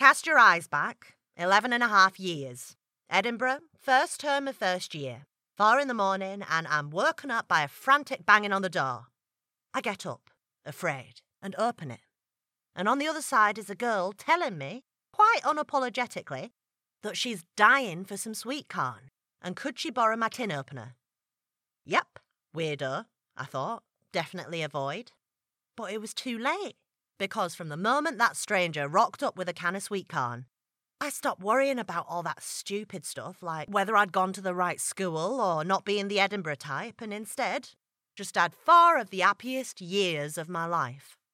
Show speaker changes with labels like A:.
A: Cast your eyes back. 11.5 years. Edinburgh, first term of first year. 4 in the morning, and I'm woken up by a frantic banging on the door. I get up, afraid, and open it. And on the other side is a girl telling me, quite unapologetically, that she's dying for some sweet corn, and could she borrow my tin opener? Yep, weirdo, I thought. Definitely avoid. But it was too late, because from the moment that stranger rocked up with a can of sweet corn, I stopped worrying about all that stupid stuff, like whether I'd gone to the right school or not being the Edinburgh type, and instead just had 4 of the happiest years of my life.